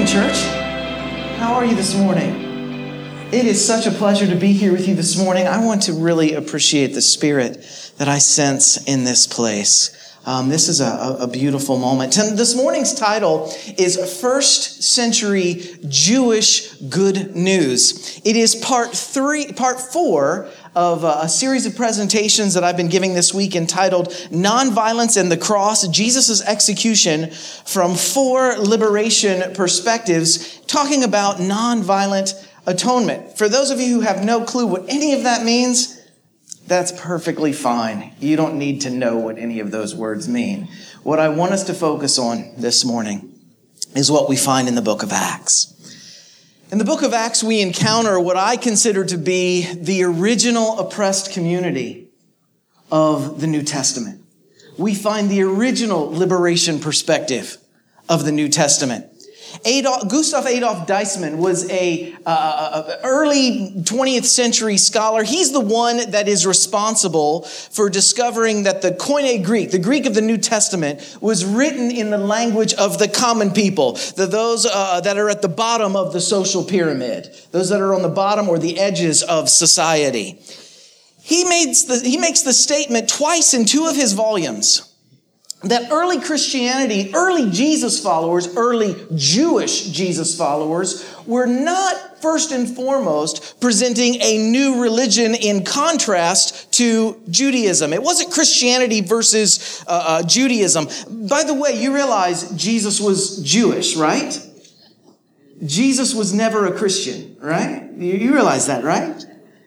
church. How are you this morning? It is such a pleasure to be here with you this morning. I want to really appreciate the spirit that I sense in this place. This is a beautiful moment. And this morning's title is First Century Jewish Good News. It is part 4 of a series of presentations that I've been giving this week entitled Nonviolence and the Cross, Jesus' Execution from 4 Liberation Perspectives, talking about nonviolent atonement. For those of you who have no clue what any of that means, that's perfectly fine. You don't need to know what any of those words mean. What I want us to focus on this morning is what we find in the book of Acts. In the book of Acts, we encounter what I consider to be the original oppressed community of the New Testament. We find the original liberation perspective of the New Testament. Gustav Adolf Deismann was a early 20th century scholar. He's the one that is responsible for discovering that the Koine Greek, the Greek of the New Testament, was written in the language of the common people, those that are at the bottom of the social pyramid, those that are on the bottom or the edges of society. He makes the statement twice in 2 of his volumes that early Christianity, early Jesus followers, early Jewish Jesus followers were not first and foremost presenting a new religion in contrast to Judaism. It wasn't Christianity versus Judaism. By the way, you realize Jesus was Jewish, right? Jesus was never a Christian, right? You realize that, right?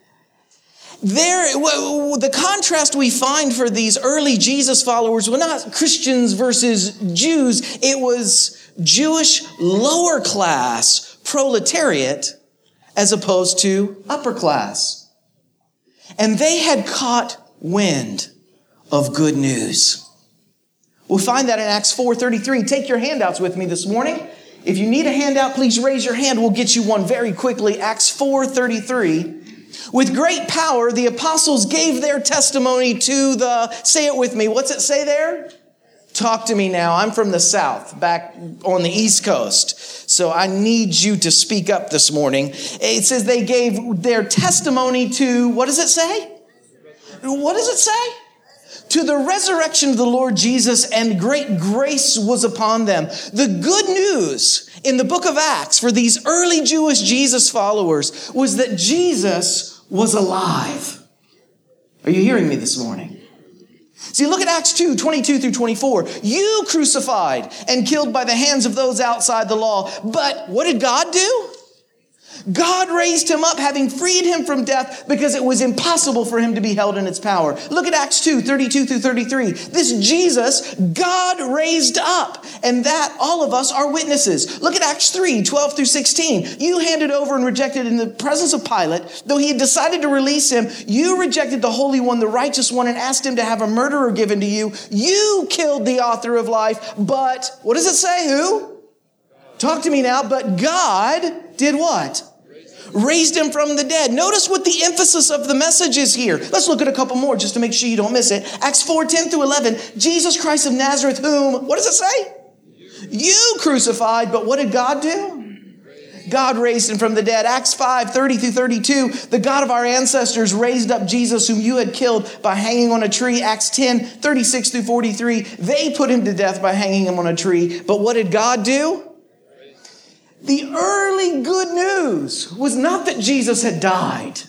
The contrast we find for these early Jesus followers were not Christians versus Jews. It was Jewish lower class proletariat as opposed to upper class. And they had caught wind of good news. We'll find that in Acts 4:33. Take your handouts with me this morning. If you need a handout, please raise your hand. We'll get you one very quickly. Acts 4:33. With great power, the apostles gave their testimony to say it with me. What's it say there? Talk to me now. I'm from the South, back on the East Coast. So I need you to speak up this morning. It says they gave their testimony to, what does it say? What does it say? To the resurrection of the Lord Jesus, and great grace was upon them. The good news in the book of Acts for these early Jewish Jesus followers was that Jesus was alive. Are you hearing me this morning? See, look at Acts 2:22 through 24. You crucified and killed by the hands of those outside the law. But what did God do? God raised him up, having freed him from death, because it was impossible for him to be held in its power. Look at Acts 2:32 through 33. This Jesus, God raised up, and that all of us are witnesses. Look at Acts 3:12 through 16. You handed over and rejected in the presence of Pilate. Though he had decided to release him, you rejected the Holy One, the Righteous One, and asked him to have a murderer given to you. You killed the author of life, but, what does it say? Who? Talk to me now. But God did what? Raised him from the dead. Notice what the emphasis of the message is here. Let's look at a couple more just to make sure you don't miss it. Acts 4:10 through 11. Jesus Christ of Nazareth, whom, what does it say? You crucified, but what did God do? God raised him from the dead. Acts 5:30 through 32. The God of our ancestors raised up Jesus, whom you had killed by hanging on a tree. Acts 10:36 through 43. They put him to death by hanging him on a tree. But what did God do? The early good news was not that Jesus had died.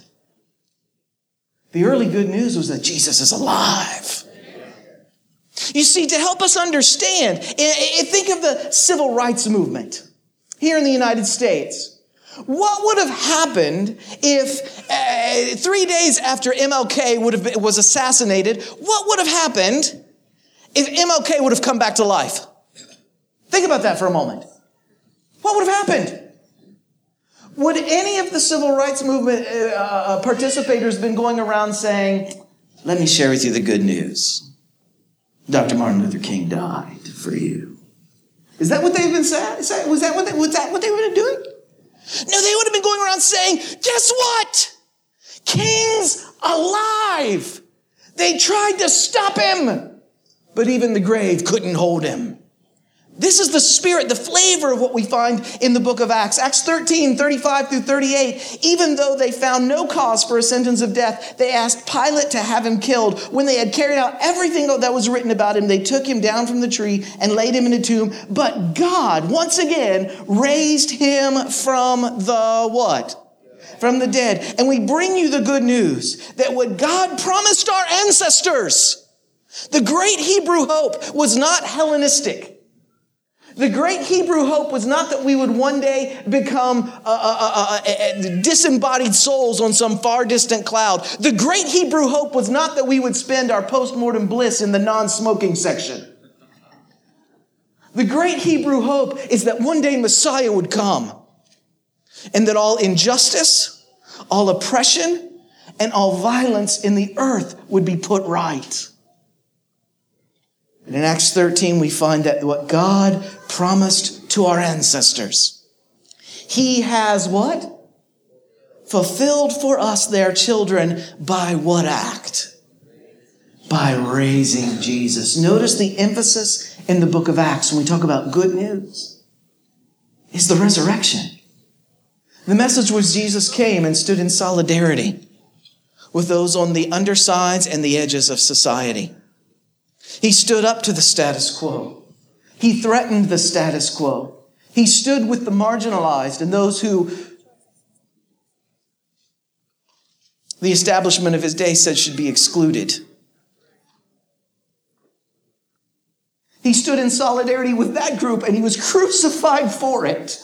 The early good news was that Jesus is alive. You see, to help us understand, think of the civil rights movement here in the United States. What would have happened if 3 days after MLK was assassinated, what would have happened if MLK would have come back to life? Think about that for a moment. What would have happened? Would any of the civil rights movement participators been going around saying, let me share with you the good news. Dr. Martin Luther King died for you. Is that what they've been saying? Was that what they would have been doing? No, they would have been going around saying, guess what? King's alive. They tried to stop him, but even the grave couldn't hold him. This is the spirit, the flavor of what we find in the book of Acts. Acts 13, 35 through 38. Even though they found no cause for a sentence of death, they asked Pilate to have him killed. When they had carried out everything that was written about him, they took him down from the tree and laid him in a tomb. But God, once again, raised him from the what? From the dead. And we bring you the good news that what God promised our ancestors, the great Hebrew hope, was not Hellenistic. The great Hebrew hope was not that we would one day become disembodied souls on some far distant cloud. The great Hebrew hope was not that we would spend our post-mortem bliss in the non-smoking section. The great Hebrew hope is that one day Messiah would come and that all injustice, all oppression, and all violence in the earth would be put right. And in Acts 13, we find that what God promised to our ancestors, He has what? Fulfilled for us, their children, by what act? By raising Jesus. Notice the emphasis in the book of Acts when we talk about good news is the resurrection. The message was Jesus came and stood in solidarity with those on the undersides and the edges of society. He stood up to the status quo. He threatened the status quo. He stood with the marginalized and those who the establishment of his day said should be excluded. He stood in solidarity with that group and he was crucified for it.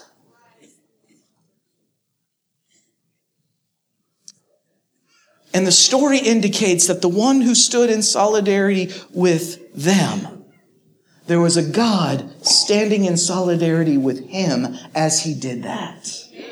And the story indicates that the one who stood in solidarity with them, there was a God standing in solidarity with him as he did that.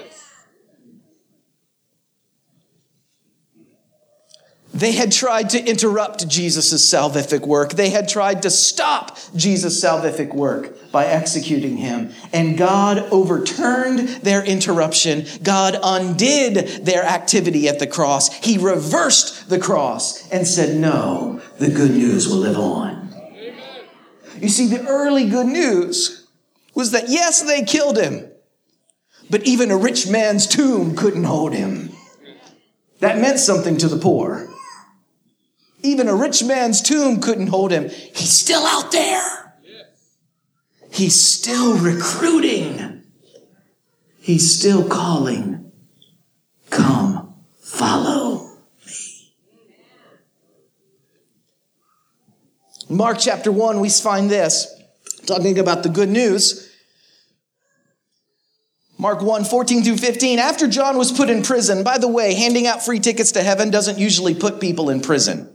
They had tried to interrupt Jesus' salvific work. They had tried to stop Jesus' salvific work by executing him. And God overturned their interruption. God undid their activity at the cross. He reversed the cross and said, no, the good news will live on. You see, the early good news was that, yes, they killed him, but even a rich man's tomb couldn't hold him. That meant something to the poor. Even a rich man's tomb couldn't hold him. He's still out there. He's still recruiting. He's still calling. Come, follow me. In Mark chapter 1, we find this, talking about the good news. Mark 1, 14 through 15. After John was put in prison, by the way, handing out free tickets to heaven doesn't usually put people in prison.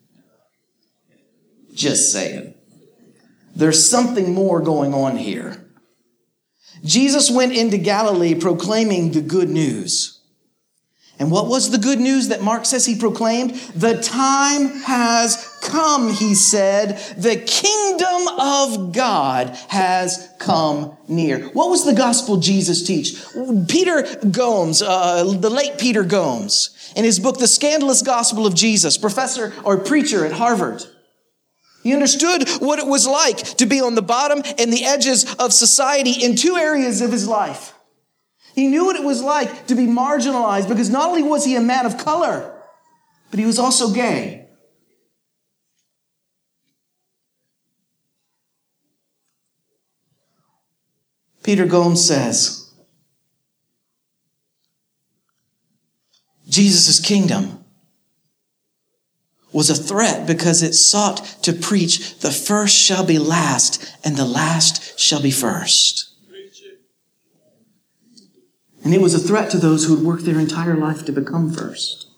Just saying. There's something more going on here. Jesus went into Galilee proclaiming the good news. And what was the good news that Mark says he proclaimed? The time has come, he said. The kingdom of God has come near. What was the gospel Jesus teach? Peter Gomes, the late Peter Gomes, in his book, The Scandalous Gospel of Jesus, professor or preacher at Harvard, he understood what it was like to be on the bottom and the edges of society in two areas of his life. He knew what it was like to be marginalized because not only was he a man of color, but he was also gay. Peter Gomes says, Jesus' kingdom was a threat because it sought to preach the first shall be last and the last shall be first. And it was a threat to those who had worked their entire life to become first.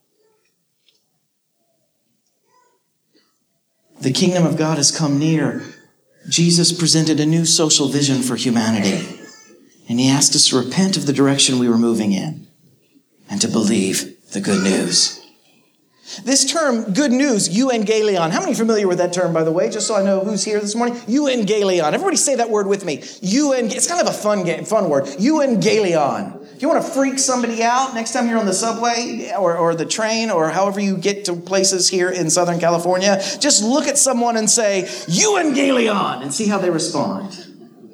The kingdom of God has come near. Jesus presented a new social vision for humanity. And he asked us to repent of the direction we were moving in and to believe the good news. This term, good news, euangelion. How many are familiar with that term, by the way? Just so I know who's here this morning. Euangelion. Everybody say that word with me. It's kind of a fun word. Euangelion. If you want to freak somebody out next time you're on the subway or the train or however you get to places here in Southern California, just look at someone and say, euangelion, and see how they respond.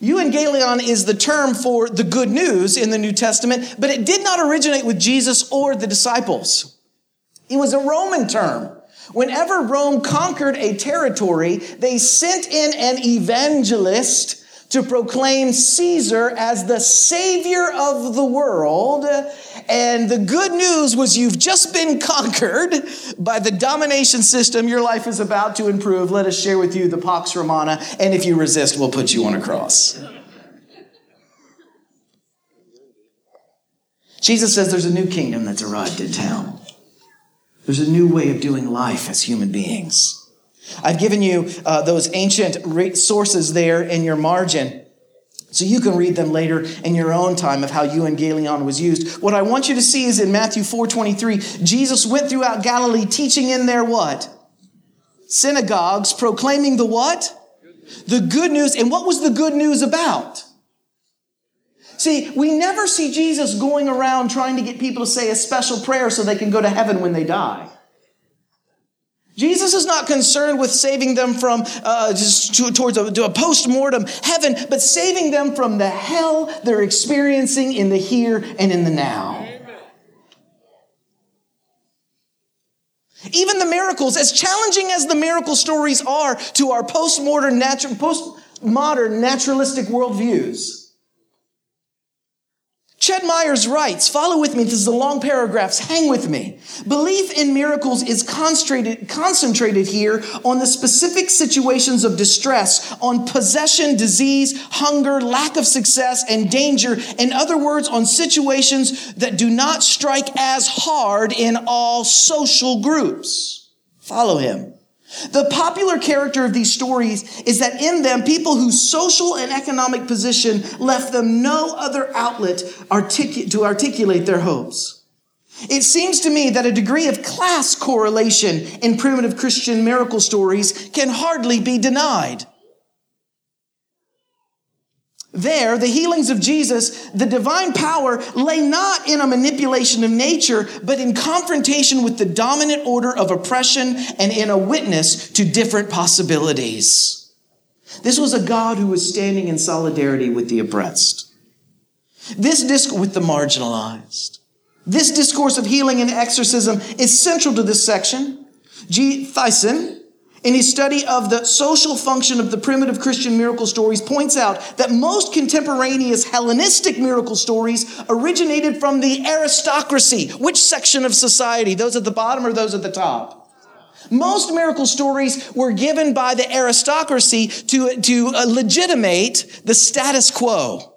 Euangelion is the term for the good news in the New Testament, but it did not originate with Jesus or the disciples. It was a Roman term. Whenever Rome conquered a territory, they sent in an evangelist to proclaim Caesar as the savior of the world. And the good news was you've just been conquered by the domination system. Your life is about to improve. Let us share with you the Pax Romana. And if you resist, we'll put you on a cross. Jesus says there's a new kingdom that's arrived in town. There's a new way of doing life as human beings. I've given you those ancient sources there in your margin, so you can read them later in your own time of how euangelion was used. What I want you to see is in Matthew 4:23, Jesus went throughout Galilee teaching in their what? Synagogues, proclaiming the what? The good news. And what was the good news about? See, we never see Jesus going around trying to get people to say a special prayer so they can go to heaven when they die. Jesus is not concerned with saving them from towards a post-mortem heaven, but saving them from the hell they're experiencing in the here and in the now. Amen. Even the miracles, as challenging as the miracle stories are to our postmodern naturalistic worldviews, Ched Myers writes, follow with me, this is a long paragraphs, hang with me. Belief in miracles is concentrated here on the specific situations of distress, on possession, disease, hunger, lack of success, and danger. In other words, on situations that do not strike as hard in all social groups. Follow him. The popular character of these stories is that in them, people whose social and economic position left them no other outlet to articulate their hopes. It seems to me that a degree of class correlation in primitive Christian miracle stories can hardly be denied. There, the healings of Jesus, the divine power lay not in a manipulation of nature, but in confrontation with the dominant order of oppression and in a witness to different possibilities. This was a God who was standing in solidarity with the oppressed. With the marginalized. This discourse of healing and exorcism is central to this section. G. Thyssen, in his study of the social function of the primitive Christian miracle stories, points out that most contemporaneous Hellenistic miracle stories originated from the aristocracy. Which section of society? Those at the bottom or those at the top? Most miracle stories were given by the aristocracy to legitimate the status quo.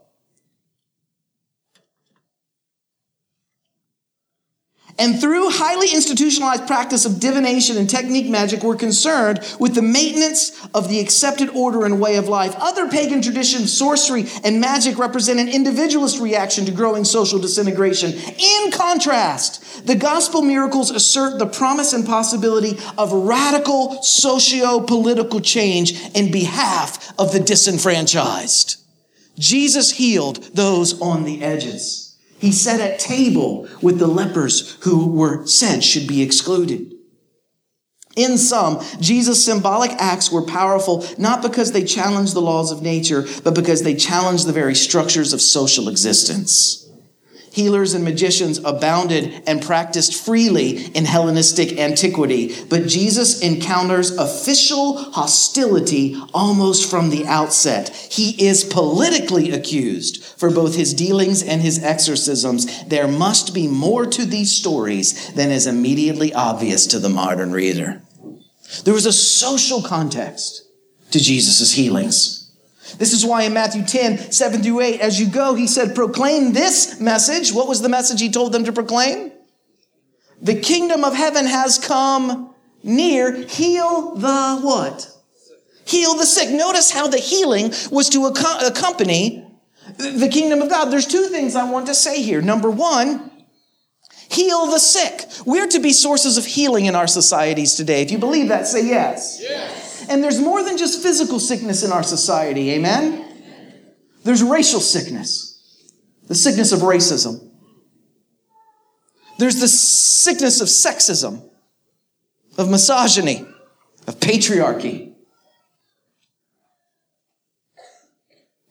And through highly institutionalized practice of divination and technique magic, were concerned with the maintenance of the accepted order and way of life. Other pagan traditions, sorcery and magic, represent an individualist reaction to growing social disintegration. In contrast, the gospel miracles assert the promise and possibility of radical socio-political change in behalf of the disenfranchised. Jesus healed those on the edges. He sat at table with the lepers who were said should be excluded. In sum, Jesus' symbolic acts were powerful not because they challenged the laws of nature, but because they challenged the very structures of social existence. Healers and magicians abounded and practiced freely in Hellenistic antiquity, but Jesus encounters official hostility almost from the outset. He is politically accused for both his dealings and his exorcisms. There must be more to these stories than is immediately obvious to the modern reader. There was a social context to Jesus' healings. This is why in Matthew 10, 7 through 8, as you go, he said, proclaim this message. What was the message he told them to proclaim? The kingdom of heaven has come near. Heal the what? Heal the sick. Notice how the healing was to accompany the kingdom of God. There's two things I want to say here. Number one, heal the sick. We're to be sources of healing in our societies today. If you believe that, say yes. Yes. And there's more than just physical sickness in our society, amen? There's racial sickness, the sickness of racism. There's the sickness of sexism, of misogyny, of patriarchy.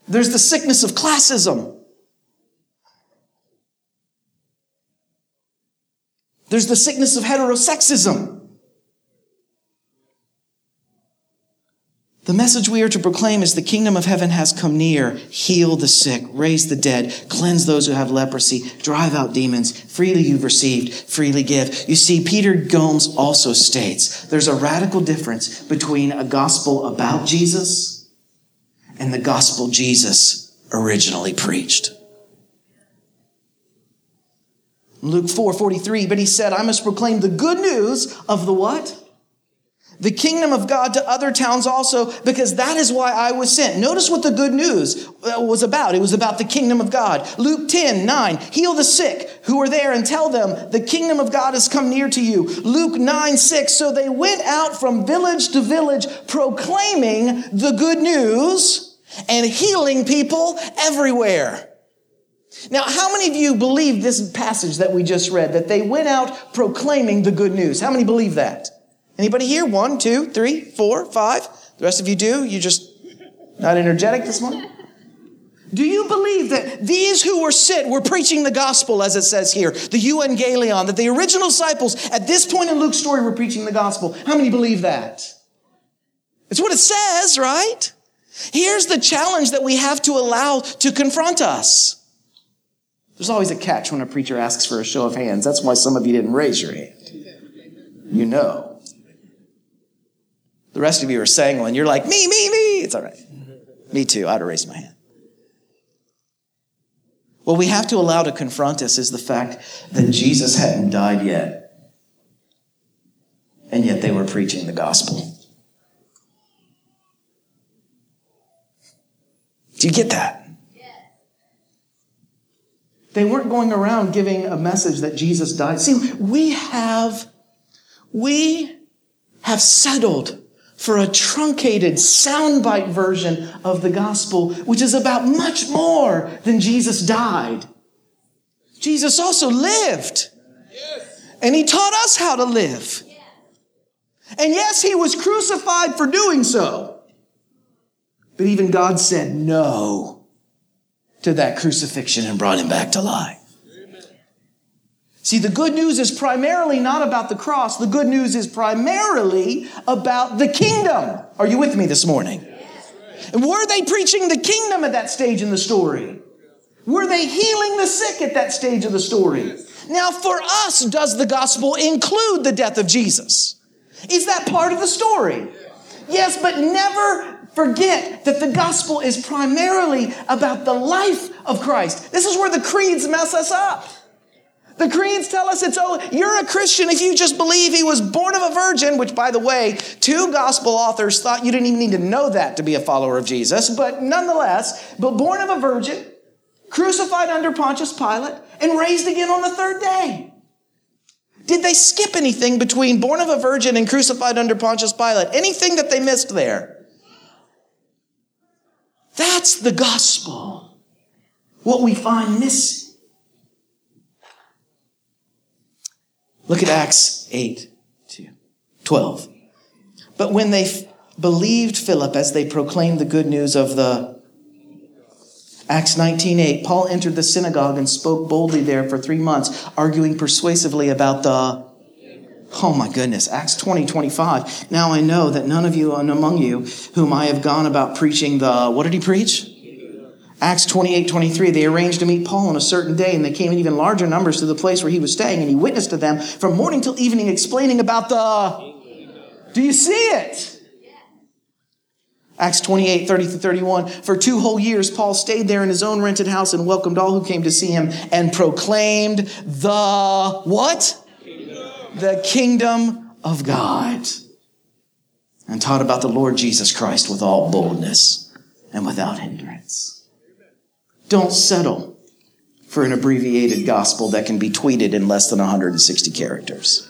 There's the sickness of classism. There's the sickness of heterosexism. The message we are to proclaim is the kingdom of heaven has come near. Heal the sick, raise the dead, cleanse those who have leprosy, drive out demons. Freely you've received, freely give. You see, Peter Gomes also states there's a radical difference between a gospel about Jesus and the gospel Jesus originally preached. Luke 4:43, but he said, I must proclaim the good news of the what? The kingdom of God to other towns also, because that is why I was sent. Notice what the good news was about. It was about the kingdom of God. Luke 10:9, heal the sick who are there and tell them the kingdom of God has come near to you. Luke 9:6, so they went out from village to village proclaiming the good news and healing people everywhere. Now, how many of you believe this passage that we just read, that they went out proclaiming the good news? How many believe that? Anybody here? 1, 2, 3, 4, 5. The rest of you do? You just not energetic this morning? Do you believe that these who were sent were preaching the gospel, as it says here, the euangelion, that the original disciples at this point in Luke's story were preaching the gospel? How many believe that? It's what it says, right? Here's the challenge that we have to allow to confront us. There's always a catch when a preacher asks for a show of hands. That's why some of you didn't raise your hand. You know. The rest of you are saying one. You're like, me. It's all right. Me too. I'd have raised my hand. What we have to allow to confront us is the fact that Jesus hadn't died yet. And yet they were preaching the gospel. Do you get that? They weren't going around giving a message that Jesus died. See, we have settled for a truncated soundbite version of the gospel, which is about much more than Jesus died. Jesus also lived. And he taught us how to live. And yes, he was crucified for doing so. But even God said no to that crucifixion and brought him back to life. See, the good news is primarily not about the cross. The good news is primarily about the kingdom. Are you with me this morning? And were they preaching the kingdom at that stage in the story? Were they healing the sick at that stage of the story? Now, for us, does the gospel include the death of Jesus? Is that part of the story? Yes, but never forget that the gospel is primarily about the life of Christ. This is where the creeds mess us up. The creeds tell us you're a Christian if you just believe he was born of a virgin, which, by the way, 2 gospel authors thought you didn't even need to know that to be a follower of Jesus. But nonetheless, born of a virgin, crucified under Pontius Pilate, and raised again on the 3rd day. Did they skip anything between born of a virgin and crucified under Pontius Pilate? Anything that they missed there? That's the gospel. What we find missing. Look at Acts 8:12. But when they believed Philip as they proclaimed the good news of the Acts 19:8, Paul entered the synagogue and spoke boldly there for 3 months, arguing persuasively about the, oh my goodness, Acts 20:25. Now I know that none of you among you whom I have gone about preaching the, what did he preach? Acts 28:23, they arranged to meet Paul on a certain day, and they came in even larger numbers to the place where he was staying, and he witnessed to them from morning till evening, explaining about the... Do you see it? Acts 28:30-31, for 2 whole years, Paul stayed there in his own rented house and welcomed all who came to see him and proclaimed the what? The kingdom of God. And taught about the Lord Jesus Christ with all boldness and without hindrance. Don't settle for an abbreviated gospel that can be tweeted in less than 160 characters.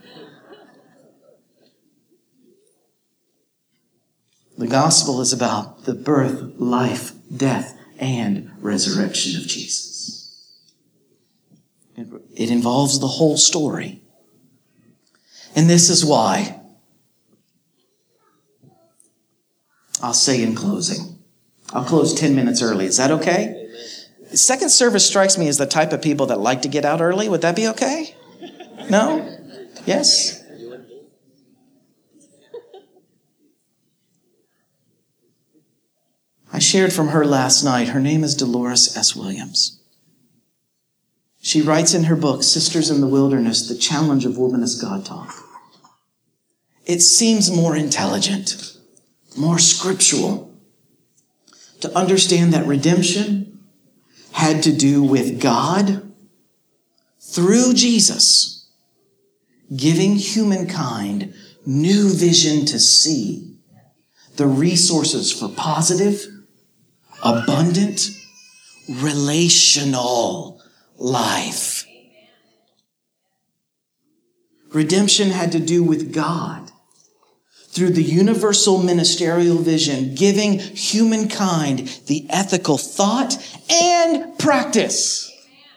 The gospel is about the birth, life, death, and resurrection of Jesus. It involves the whole story. And this is why I'll say in closing, I'll close 10 minutes early. Is that okay? Amen. Second service strikes me as the type of people that like to get out early. Would that be okay? No? Yes? I shared from her last night. Her name is Dolores S. Williams. She writes in her book, Sisters in the Wilderness, The Challenge of Womanist God Talk. It seems more intelligent, more scriptural, to understand that redemption had to do with God, through Jesus, giving humankind new vision to see the resources for positive, abundant, relational life. Redemption had to do with God, through the universal ministerial vision, giving humankind the ethical thought and practice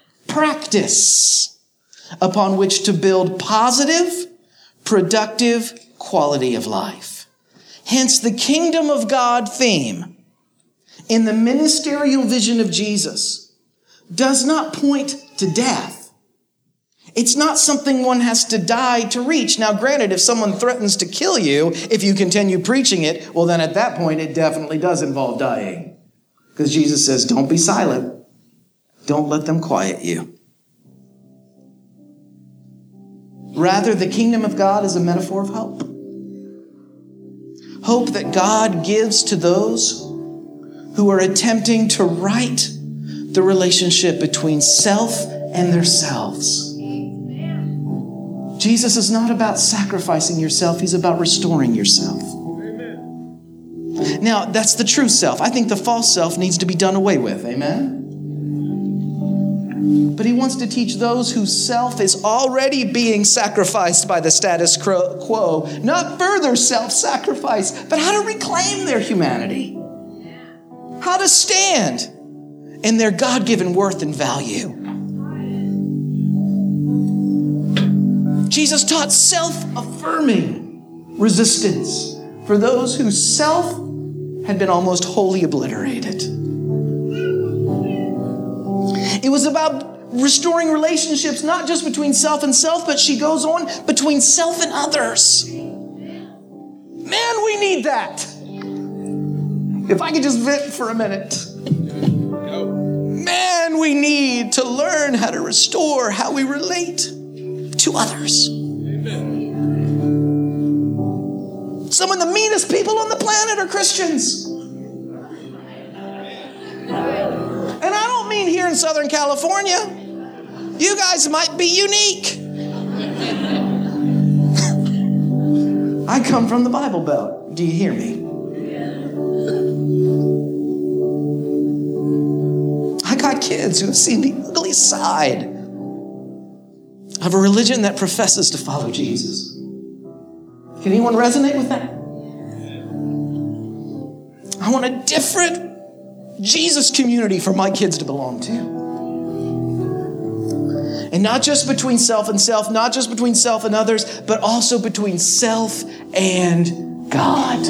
upon which to build positive, productive quality of life. Hence, the kingdom of God theme in the ministerial vision of Jesus does not point to death. It's not something one has to die to reach. Now, granted, if someone threatens to kill you, if you continue preaching it, well, then at that point, it definitely does involve dying. Because Jesus says, don't be silent. Don't let them quiet you. Rather, the kingdom of God is a metaphor of hope. Hope that God gives to those who are attempting to right the relationship between self and themselves. Jesus is not about sacrificing yourself. He's about restoring yourself. Amen. Now, that's the true self. I think the false self needs to be done away with. Amen? But he wants to teach those whose self is already being sacrificed by the status quo, not further self-sacrifice, but how to reclaim their humanity. How to stand in their God-given worth and value. Jesus taught self-affirming resistance for those whose self had been almost wholly obliterated. It was about restoring relationships, not just between self and self, but she goes on, between self and others. Man, we need that. If I could just vent for a minute. Man, we need to learn how to restore how we relate to others. Amen. Some of the meanest people on the planet are Christians. And I don't mean here in Southern California. You guys might be unique. I come from the Bible Belt. Do you hear me? I got kids who have seen the ugly side of a religion that professes to follow Jesus. Can anyone resonate with that? I want a different Jesus community for my kids to belong to. And not just between self and self, not just between self and others, but also between self and God.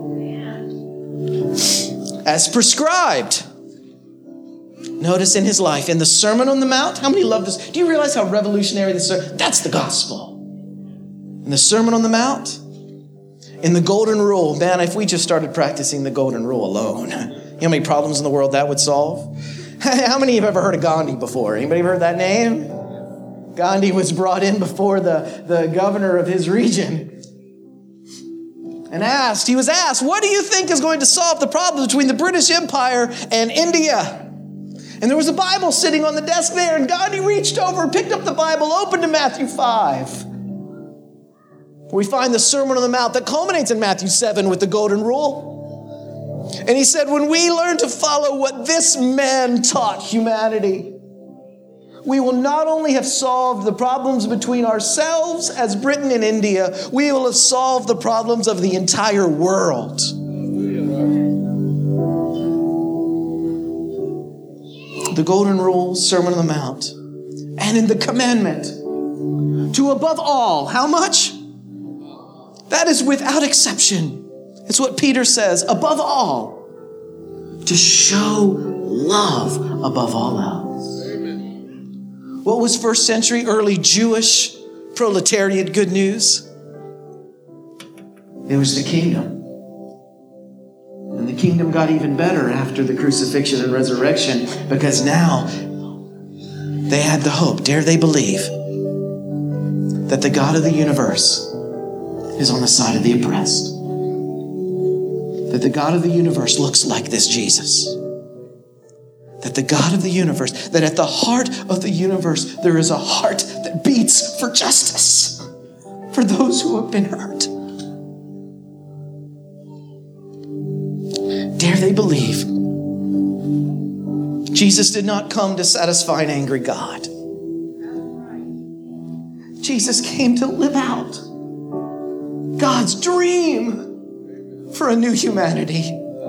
As prescribed. Notice in his life, in the Sermon on the Mount, how many love this? Do you realize how revolutionary this is? That's the gospel. In the Sermon on the Mount, in the Golden Rule, man, if we just started practicing the Golden Rule alone, you know how many problems in the world that would solve? How many have ever heard of Gandhi before? Anybody ever heard that name? Gandhi was brought in before the governor of his region and he was asked, what do you think is going to solve the problem between the British Empire and India? And there was a Bible sitting on the desk there, and Gandhi reached over, picked up the Bible, opened to Matthew 5. We find the Sermon on the Mount that culminates in Matthew 7 with the Golden Rule. And he said, when we learn to follow what this man taught humanity, we will not only have solved the problems between ourselves as Britain and India, we will have solved the problems of the entire world. The Golden Rule, Sermon on the Mount, and in the commandment to above all, how much? That is without exception. It's what Peter says, above all, to show love above all else. What was first century early Jewish proletariat good news? It was the kingdom. And the kingdom got even better after the crucifixion and resurrection, because now they had the hope, dare they believe, that the God of the universe is on the side of the oppressed. That the God of the universe looks like this Jesus. That the God of the universe, that at the heart of the universe, there is a heart that beats for justice for those who have been hurt. Dare they believe Jesus did not come to satisfy an angry God. Jesus came to live out God's dream for a new humanity.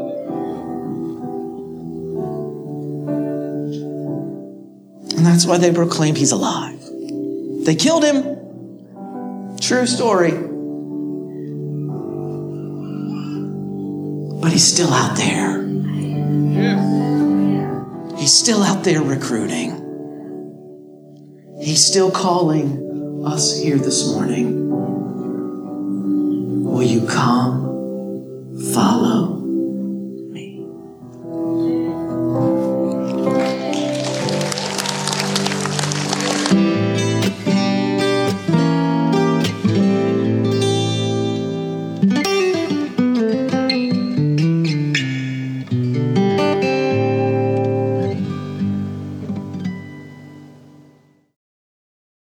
And that's why they proclaim he's alive. They killed him. True story. But he's still out there. He's still out there recruiting. He's still calling us here this morning. Will you come